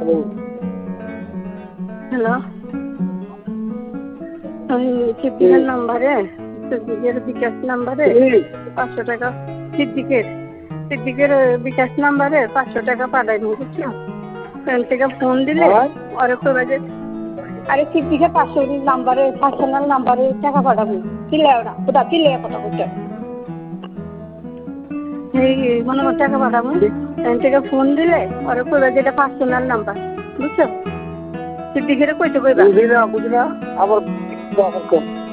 Hello, আমি সিদ্দিকের নাম্বারে, সিদ্দিকের বিকাশ নাম্বারে 500 টাকা, সিদ্দিকের বিকাশ নাম্বারে 500 টাকা পাঠাইনি, বুঝছো? ফোন থেকে ফোন দিলে ওরে কইবা যে, আরে সিদ্দিকের 500 নাম্বারে, পার্সোনাল নাম্বারে টাকা পাঠাবো। চিল্লায় ওরা, কোথা চিল্লায় কথা বলছে। এই মনে মনে টাকা পাঠাবো, ফোন থেকে ফোন দিলে ওরে কইবা যে এটা পার্সোনাল নাম্বার, বুঝছো? সিদ্দিকের কইতে কইবা। বুঝি না, আবার